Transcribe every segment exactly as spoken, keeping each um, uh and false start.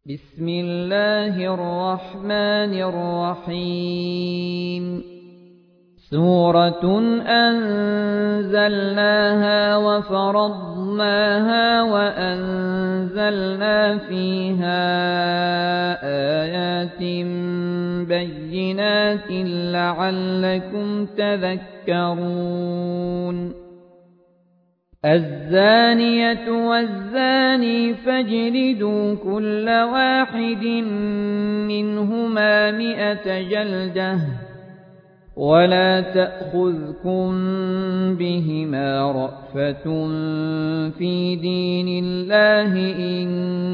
بسم الله الرحمن الرحيم سورة أنزلناها وفرضناها وأنزلنا فيها آيات بينات لعلكم تذكرون الزانية والزاني فاجلدوا كل واحد منهما مئة جلدة ولا تأخذكم بهما رأفة في دين الله إن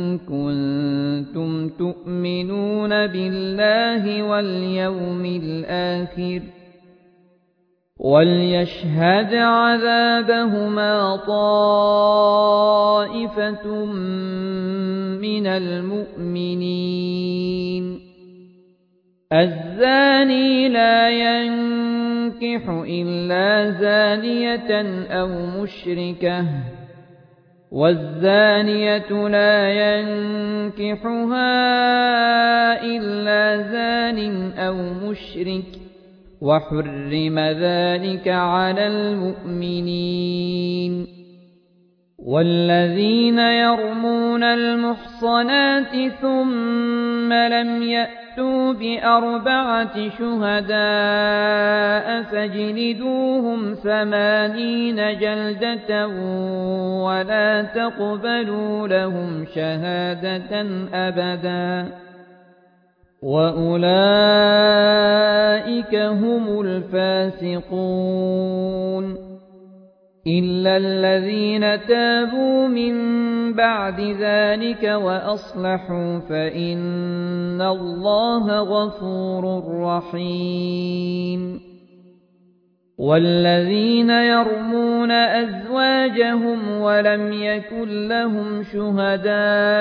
كنتم تؤمنون بالله واليوم الآخر وليشهد عذابهما طائفة من المؤمنين الزاني لا ينكح إلا زانية أو مشركة والزانية لا ينكحها إلا زان أو مشرك وحرم ذلك على المؤمنين والذين يرمون المحصنات ثم لم يأتوا بأربعة شهداء فاجلدوهم ثمانين جلدة ولا تقبلوا لهم شهادة أبدا وأولئك هم الفاسقون إلا الذين تابوا من بعد ذلك وأصلحوا فإن الله غفور رحيم والذين يرمون أزواجهم ولم يكن لهم شهداء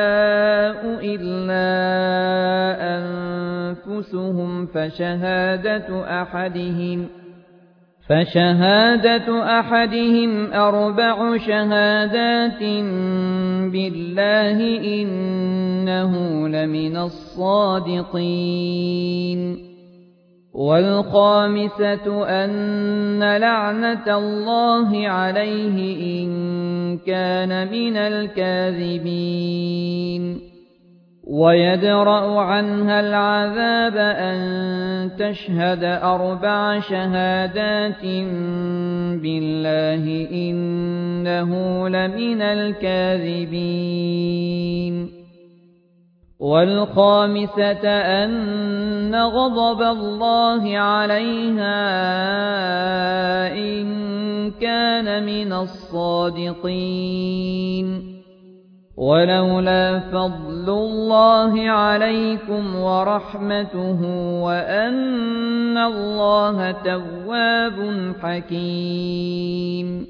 إلا أنفسهم فشهادة أحدهم فشهادة أحدهم أربع شهادات بالله إنه لمن الصادقين والخامسة أن لعنة الله عليه إن كان من الكاذبين ويدرأ عنها العذاب أن تشهد أربع شهادات بالله إنه لمن الكاذبين والخامسة أن غضب الله عليها إن كان من الصادقين ولولا فضل الله عليكم ورحمته وأن الله تواب حكيم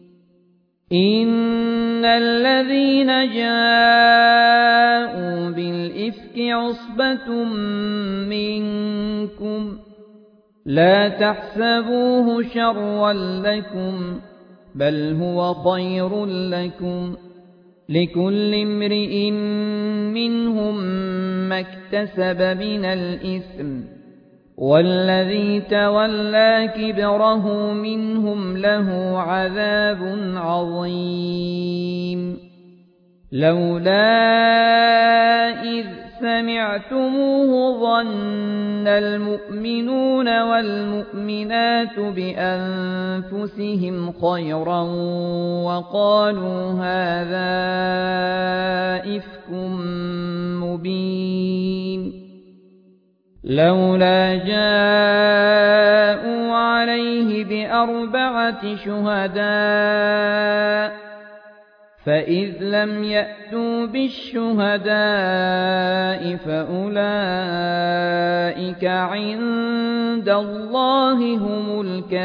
إن الذين جاءوا بالإفك عصبة منكم لا تحسبوه شرا لكم بل هو خير لكم لكل امرئ منهم ما اكتسب من الإثم والذي تولى كبره منهم له عذاب عظيم لولا إذ سمعتموه ظن المؤمنون والمؤمنات بأنفسهم خيرا وقالوا هذا إفك مبين لولا جاءوا عليه بأربعة شهداء فإذ لم يأتوا بالشهداء فأولئك عند الله هم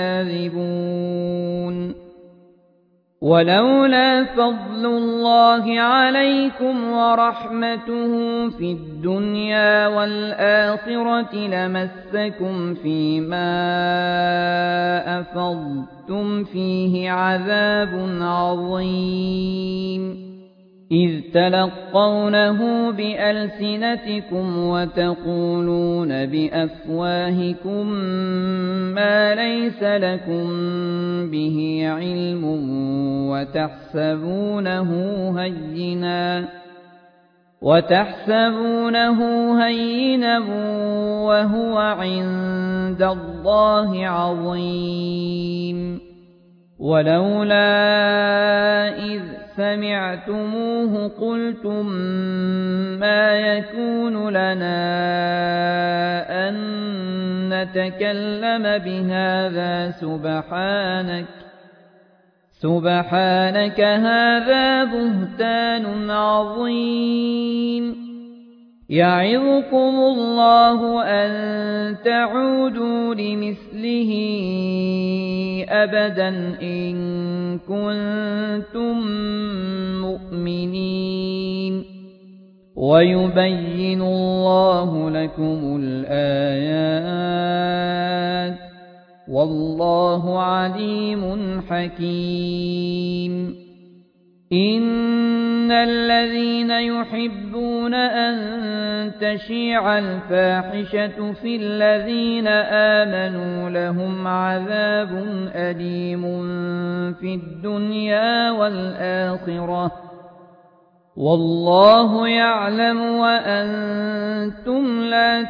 الكاذبون ولولا فضل الله عليكم ورحمته في الدنيا والآخرة لمسكم فيما أفضتم فيه عذاب عظيم إذ تلقونه بألسنتكم وتقولون بأفواهكم ما ليس لكم به علم وتحسبونه هينا وتحسبونه هينا وهو عند الله عظيم ولولا إذ سمعتموه قلتم ما يكون لنا أن نتكلم بهذا سبحانك سبحانك هذا بهتان عظيم يعظكم الله أن تعودوا لمثله أبدا إن كنتم مؤمنين ويبين الله لكم الآيات والله عليم حكيم إن الذين يحبون أن تشيع الفاحشة في الذين آمنوا لهم عذاب أليم في الدنيا والآخرة والله يعلم وأنتم لا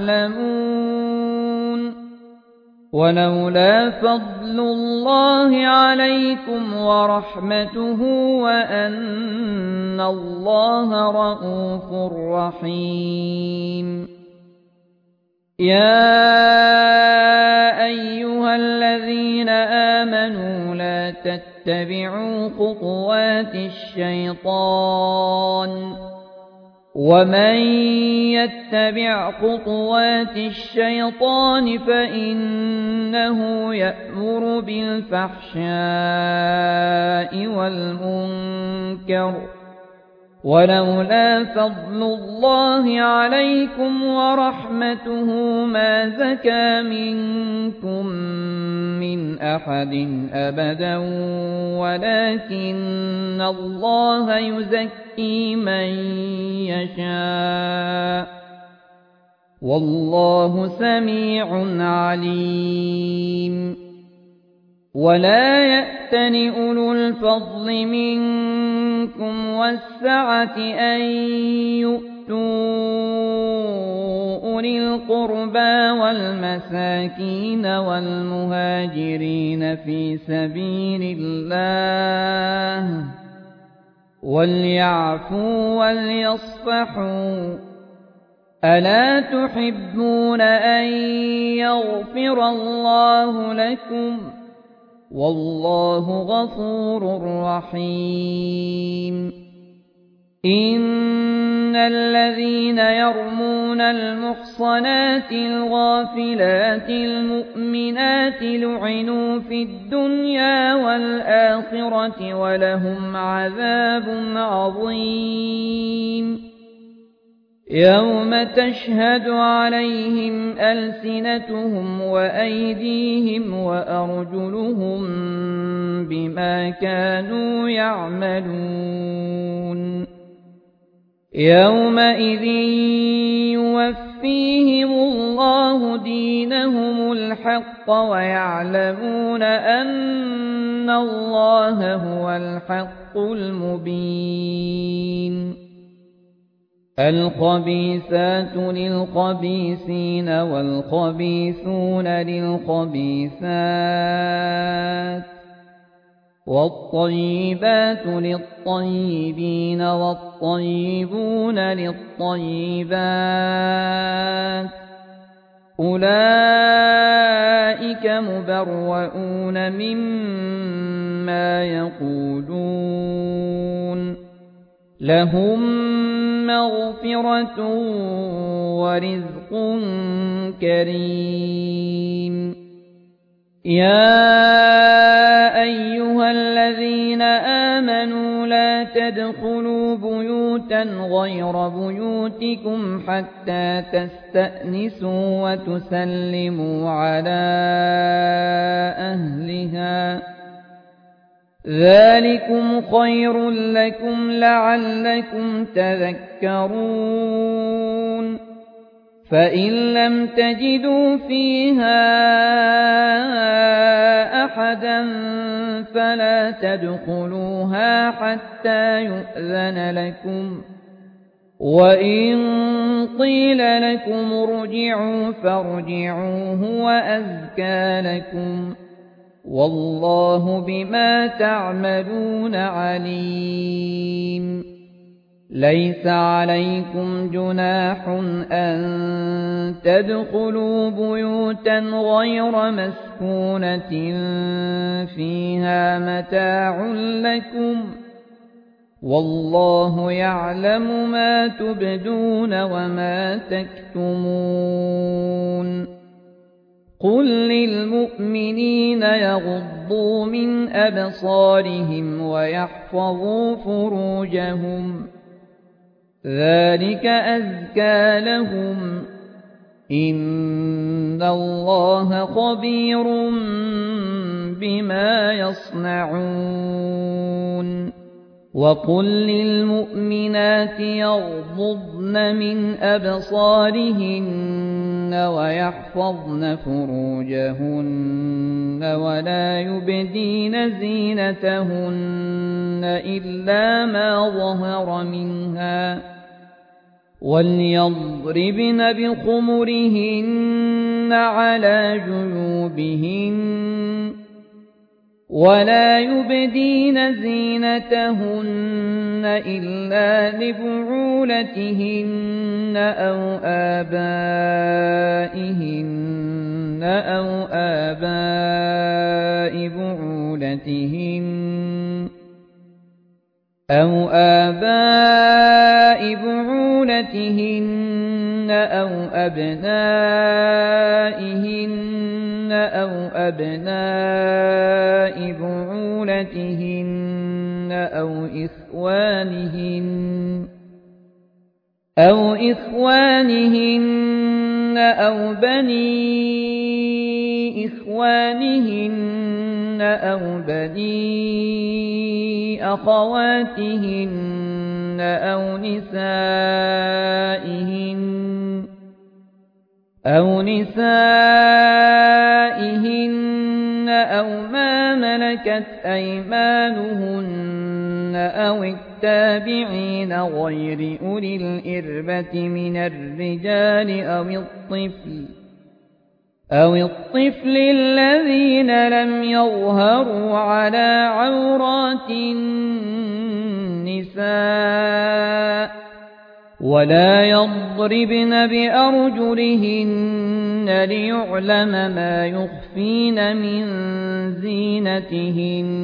تعلمون ولولا فضل الله عليكم ورحمته وأن الله رءوف رحيم يا أيها الذين آمنوا لا تتبعوا خطوات الشيطان ومن يتبع خطوات الشيطان فإنه يأمر بالفحشاء والمنكر ولولا فضل الله عليكم ورحمته ما زكى منكم من أحد أبدا ولكن الله يزكي من يشاء والله سميع عليم ولا يأتل أولو الفضل منكم والسعة أن يؤتوا أولي القربى والمساكين والمهاجرين في سبيل الله وليعفوا وليصفحوا ألا تحبون أن يغفر الله لكم والله غفور رحيم إن الذين يرمون المحصنات الغافلات المؤمنات لعنوا في الدنيا والآخرة ولهم عذاب عظيم يوم تشهد عليهم ألسنتهم وأيديهم وأرجلهم بما كانوا يعملون يومئذ يوفيهم الله دينهم الحق ويعلمون أن الله هو الحق المبين الخبيثات للخبيثين والخبيثون للخبيثات والطيبات للطيبين والطيبون للطيبات أولئك مبرؤون مما يقولون لهم مغفرة ورزق كريم يا أيها الذين آمنوا لا تدخلوا بيوتا غير بيوتكم حتى تستأنسوا وتسلموا على أهلها ذلكم خير لكم لعلكم تذكرون فإن لم تجدوا فيها أحدا فلا تدخلوها حتى يؤذن لكم وإن قيل لكم ارجعوا فارجعوا هو أزكى لكم والله بما تعملون عليم ليس عليكم جناح أن تدخلوا بيوتا غير مسكونة فيها متاع لكم والله يعلم ما تبدون وما تكتمون قل للمؤمنين يغضوا من أبصارهم ويحفظوا فروجهم ذلك أزكى لهم إن الله خبير بما يصنعون وقل للمؤمنات يغضضن من أبصارهن ويحفظن فروجهن ولا يبدين زينتهن إلا ما ظهر منها وليضربن بخمرهن على جيوبهن ولا يبدين زينتهن إلا لبعولتهن أو آبائهن أو آباء بعولتهن أو آباء بعولتهن أو أبنائهن أو أبناء بعولتهن أو إخوانهن أو إخوانهن أو بني إخوانهن أو بني أخواتهن أو نسائهن أو نسائهن أو ما ملكت أيمانهن أو التابعين غير أولي الإربة من الرجال أو الطفل أو الطفل الذين لم يظهروا على عورات النساء ولا يضربن بأرجلهن ليعلم ما يخفين من زينتهن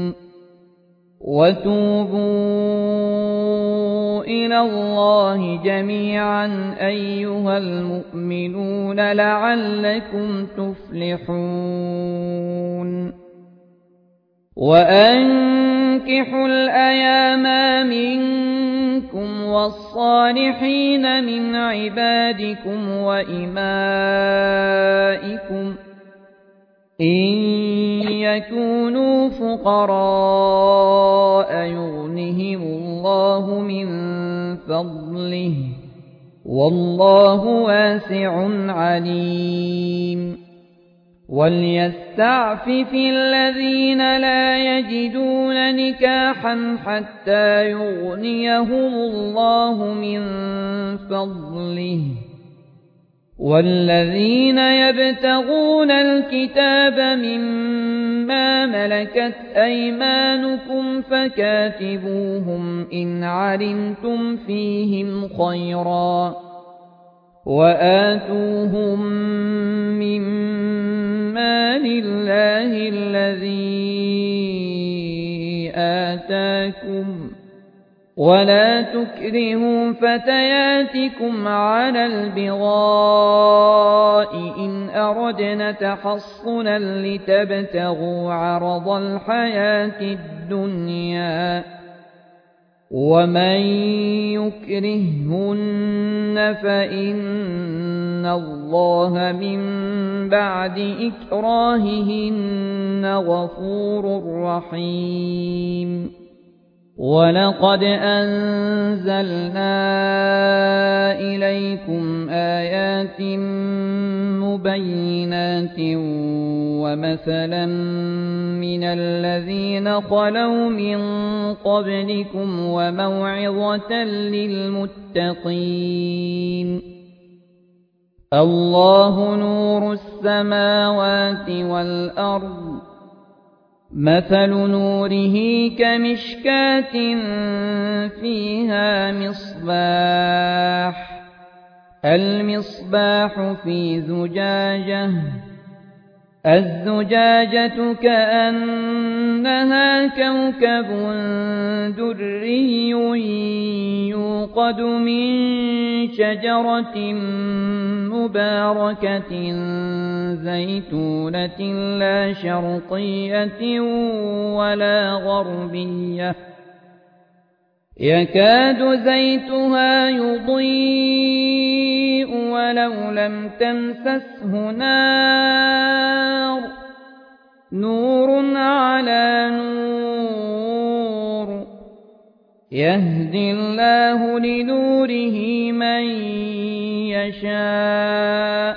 وتوبوا إلى الله جميعا أيها المؤمنون لعلكم تفلحون وأنكحوا الأيام منكم والصالحين من عبادكم وإمائكم إن يكونوا فقراء يغنهم الله من فضله والله واسع عليم وليستعفف الذين لا يجدون نكاحا حتى يغنيهم الله من فضله والذين يبتغون الكتاب مما ملكت أيمانكم فكاتبوهم إن علمتم فيهم خيرا وآتوهم مما لله الذي آتاكم ولا تكرهوا فتياتكم على البغاء إن أردنا تحصنا لتبتغوا عرض الحياة الدنيا ومن يكرههن فإن الله من بعد إكراههن غفور رحيم ولقد أنزلنا إليكم آيات مبينات ومثلا من الذين خلوا من قبلكم وموعظة للمتقين الله نور السماوات والأرض مثل نوره كمشكاة فيها مصباح المصباح في زجاجة الزجاجة كأنها كوكب دري يوقد من شجرة مباركة زيتونة لا شرقية ولا غربية يكاد زيتها يضيء ولو لم تمسسه نار نور على نور يهدي الله لنوره من يشاء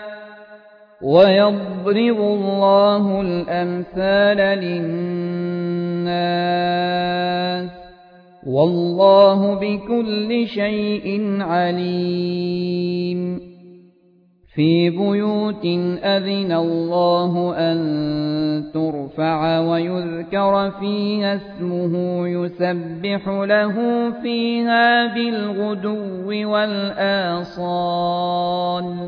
ويضرب الله الأمثال للناس والله بكل شيء عليم في بيوت أذن الله أن ترفع ويذكر فيها اسمه يسبح له فيها بالغدو والآصال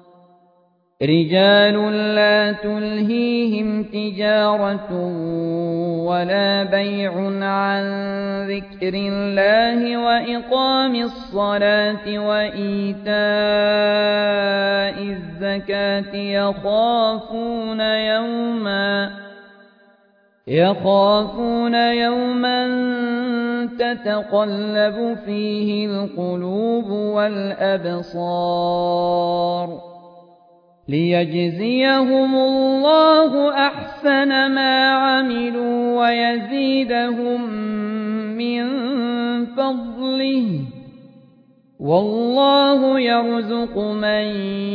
رجال لا تلهيهم تجارة ولا بيع عن ذكر الله وإقام الصلاة وإيتاء الزكاة يخافون يوما يخافون يوما تتقلب فيه القلوب والأبصار ليجزيهم الله أحسن ما عملوا ويزيدهم من فضله والله يرزق من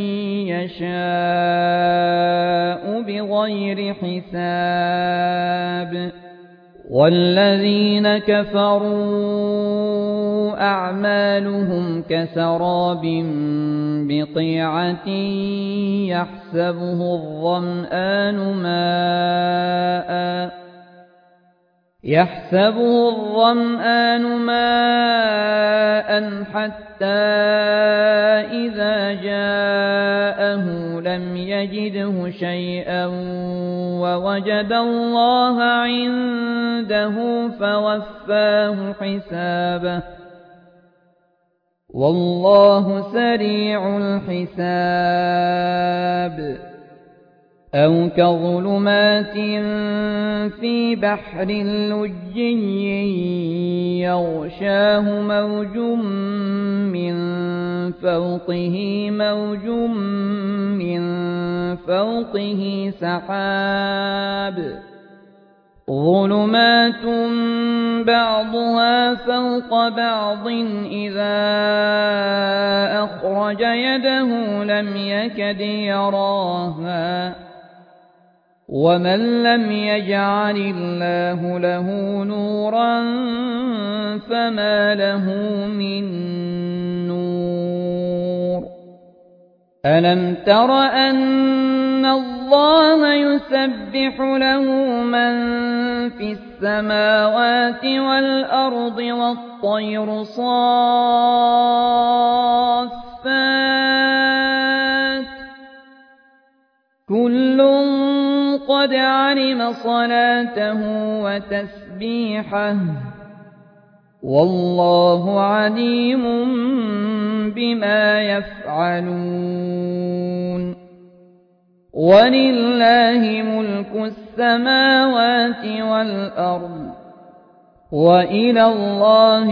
يشاء بغير حساب والذين كفروا أعمالهم كسراب بقيعة يحسبه الظمآن ماءً يحسبه الظمآن ماءً حتى إذا جاءه لم يجده شيئا ووجد الله عنده فوفاه حسابه والله سريع الحساب أو كظلمات في بحر لجي يغشاه موج من فوقه موج من فوقه سحاب ظلمات بعضها فوق بعض إذا أخرج يده لم يكد يراها ومن لم يجعل الله له نورا فما له من نور ألم تر أن الله يسبح له من في السماوات والأرض والطير صافات كل قد علم صلاته وتسبيحه والله عليم بما يفعلون ولله ملك السماوات والأرض وإلى الله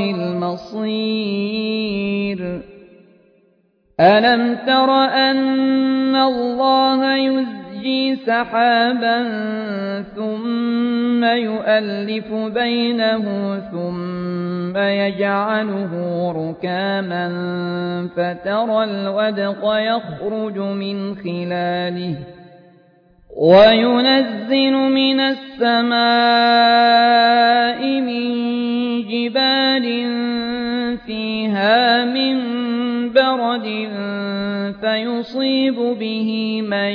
المصير. ألم تر أن الله يزجي سحابا ثم يؤلف بينه ثم يجعله ركاما فترى الودق يخرج من خلاله وينزل من السماء من جبال فيها من برد فيصيب به من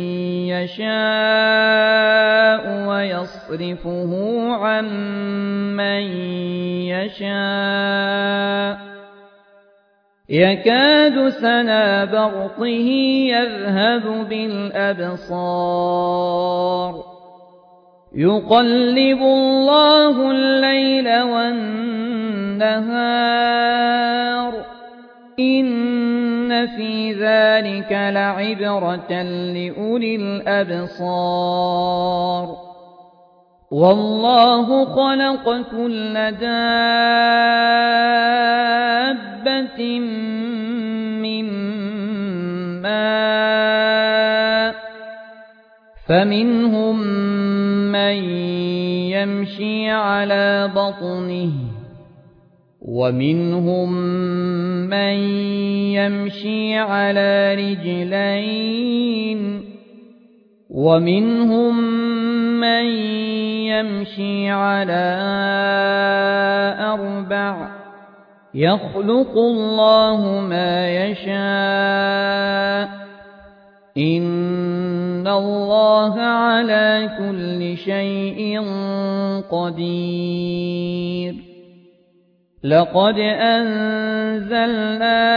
يشاء ويصرفه عن من يشاء يكاد سنا برقه يذهب بالأبصار يقلب الله الليل والنهار إن في ذلك لعبرة لأولي الأبصار. والله خلق كل دابة من ماء فمنهم من يمشي على بطنه ومنهم من يمشي على رجلين ومنهم من يمشي على أربع يخلق الله ما يشاء إن الله على كل شيء قدير. لقد أنزلنا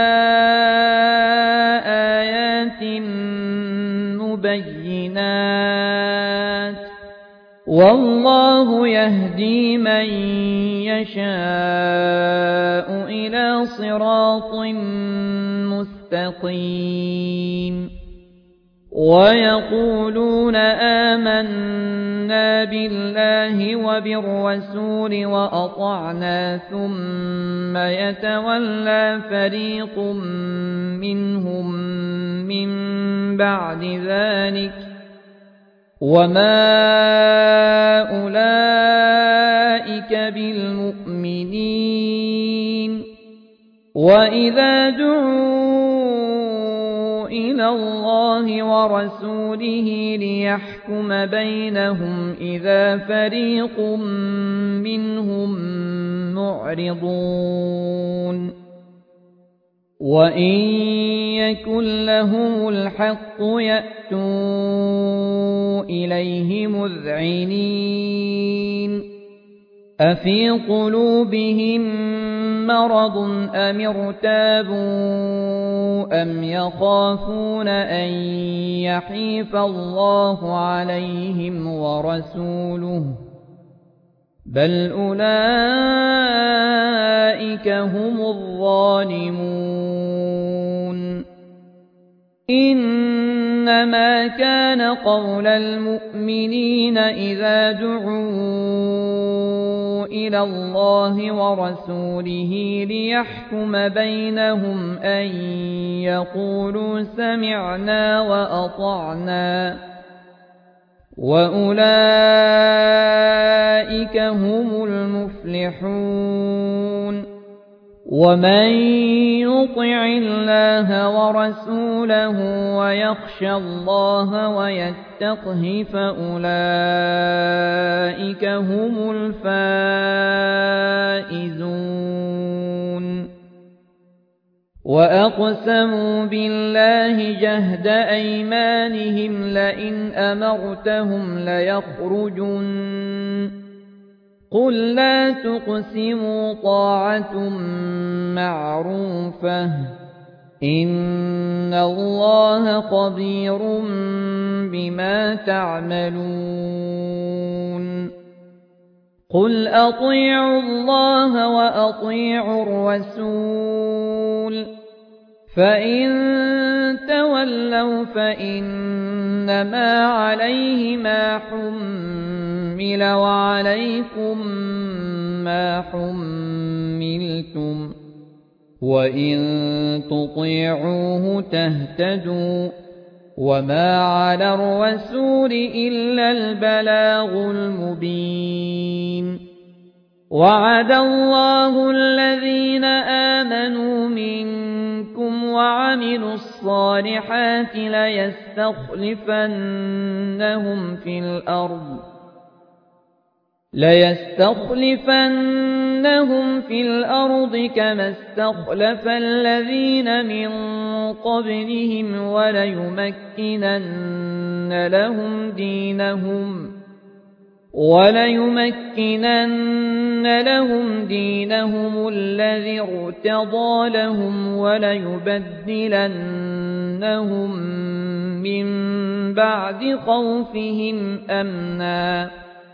آيات مبينات والله يهدي من يشاء إلى صراط مستقيم. ويقولون آمنا بالله وبالرسول وأطعنا ثم يتولى فريق منهم من بعد ذلك وما أولئك بالمؤمنين. وإذا دعوا إلى الله ورسوله ليحكم بينهم إذا فريق منهم معرضون. وإن يكن لهم الحق يأتوا إليه مذعنين. أفي قلوبهم مرض أم ارتابوا أم يخافون أن يحيف الله عليهم ورسوله بل أولئك هم الظالمون. إنما كان قول المؤمنين إذا دعوا إلى الله ورسوله ليحكم بينهم أن يقولوا سمعنا وأطعنا وأولئك هم المفلحون. ومن يطع الله ورسوله ويخشى الله ويتقه فأولئك هم الفائزون. وأقسموا بالله جهد أيمانهم لئن أمرتهم ليخرجن قل لا تقسموا طاعة معروفة إن الله خبير بما تعملون. قل أطيعوا الله وأطيعوا الرسول فإن تولوا فإنما عليه ما حمل وعليكم ما حملتم وإن تطيعوه تهتدوا وما على الرسول إلا البلاغ المبين وعد الله الذين آمنوا منكم وعملوا الصالحات ليستخلفنهم في الأرض ليستخلفنهم في الأرض كما استخلف الذين من قبلهم وليمكنن لهم دينهم وليمكنن لهم دينهم الذي ارتضى لهم وليبدلنهم من بعد خوفهم أمنا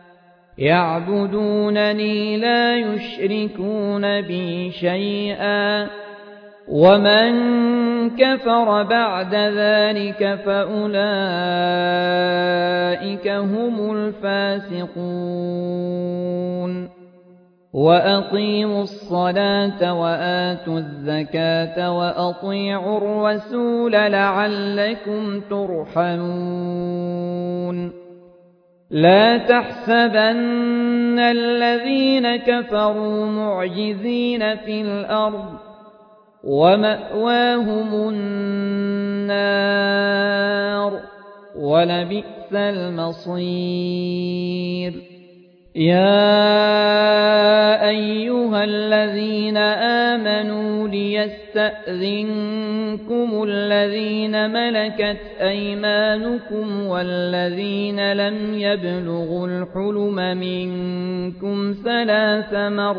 يعبدونني لا يشركون بي شيئا ومن كفر بعد ذلك فأولئك هم الفاسقون وأقيموا الصلاة وآتوا الزكاة وأطيعوا الرسول لعلكم ترحمون لا تحسبن الذين كفروا معجزين في الأرض ومأواهم النار ولبئس المصير يا أيها الذين آمنوا ليستأذنكم الذين ملكت أيمانكم والذين لم يبلغوا الحلم منكم ثلاث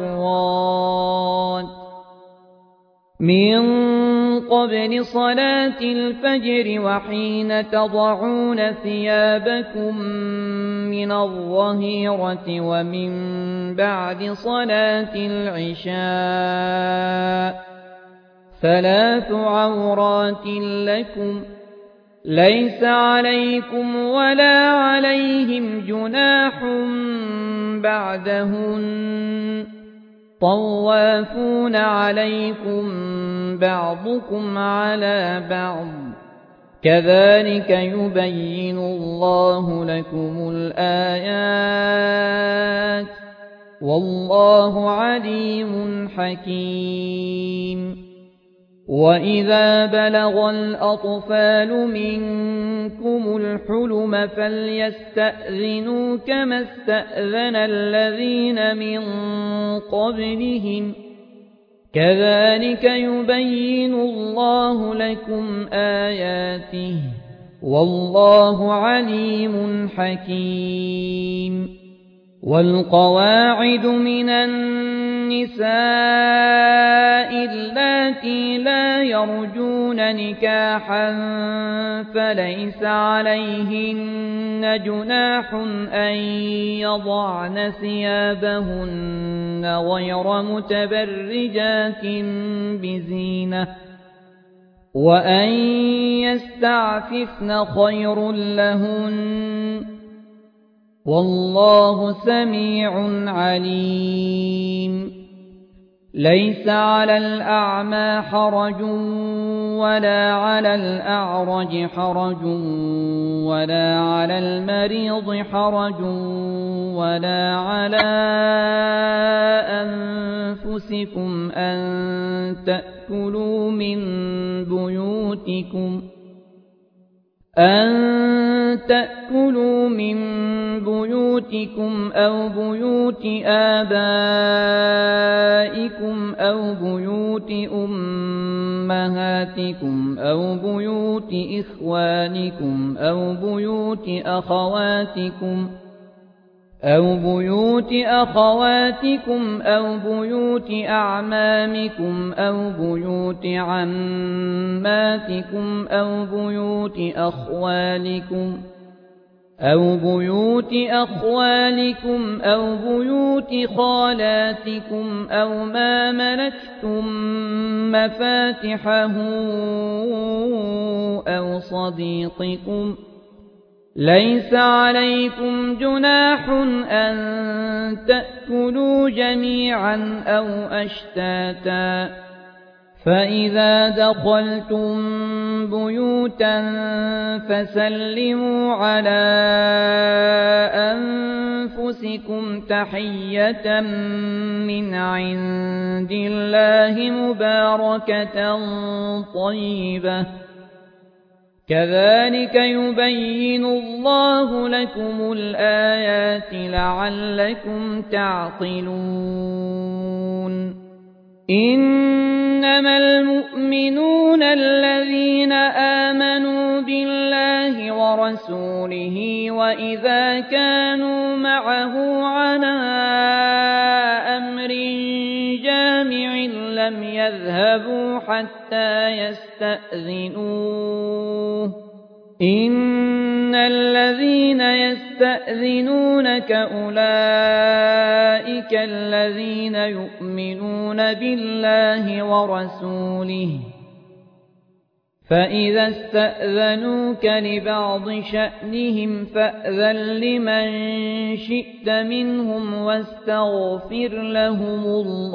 مرات من قبل صلاة الفجر وحين تضعون ثيابكم من الظهيرة ومن بعد صلاة العشاء ثلاث عورات لكم ليس عليكم ولا عليهم جناح بعدهن طوافون عليكم بعضكم على بعض كذلك يبين الله لكم الآيات والله عليم حكيم وإذا بلغ الأطفال منكم الحلم فليستأذنوا كما استأذن الذين من قبلهم كذلك يبين الله لكم آياته والله عليم حكيم والقواعد من النساء اللاتي لا يرجون نكاحا فليس عليهن جناح أن يضعن ثيابهن غير متبرجات بزينة وأن يستعففن خير لهن والله سميع عليم ليس على الأعمى حرج ولا على الأعرج حرج ولا على المريض حرج ولا على أنفسكم أن تأكلوا من بيوتكم أن تأكلوا من بيوتكم أو بيوت آبائكم أو بيوت أمهاتكم أو بيوت إخوانكم أو بيوت أخواتكم أو بيوت أخواتكم أو بيوت أعمامكم أو بيوت عماتكم أو بيوت أخوالكم أو بيوت أخوالكم أو بيوت خالاتكم أو ما ملكتم مفاتحه أو صديقكم ليس عليكم جناح أن تأكلوا جميعا أو أشتاتا فإذا دخلتم بيوتا فسلموا على أنفسكم تحية من عند الله مباركة طيبة كذلك يبين الله لكم الآيات لعلكم تعقلون إنما المؤمنون الذين آمنوا بالله ورسوله وإذا كانوا معه على أمر جامع لم يذهبوا حتى يستأذنوه إن الذين يستأذنونك أولئك الذين يؤمنون بالله ورسوله فإذا استأذنوك لبعض شأنهم فأذن لمن شئت منهم واستغفر لهم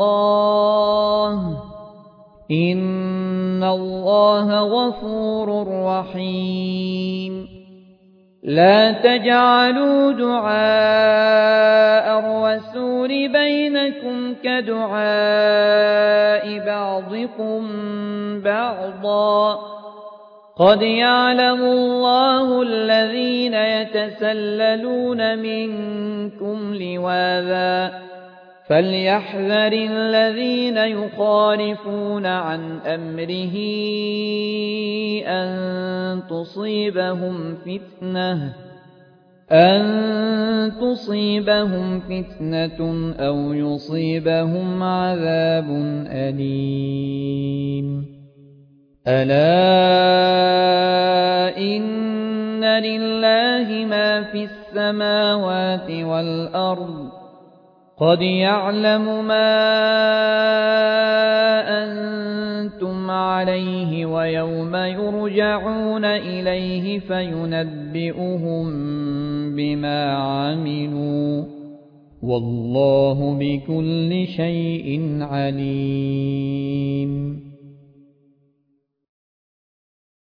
الله إن الله غفور رحيم لا تجعلوا دعاء الرسول بينكم كدعاء بعضكم بعضا قد يعلم الله الذين يتسللون منكم لواذا فليحذر الذين يخالفون عن أمره أن تصيبهم فتنة أن تصيبهم فتنة أو يصيبهم عذاب أليم ألا إن لله ما في السماوات والأرض قد يعلم ما أنتم عليه ويوم يرجعون إليه فينبئهم بما عملوا والله بكل شيء عليم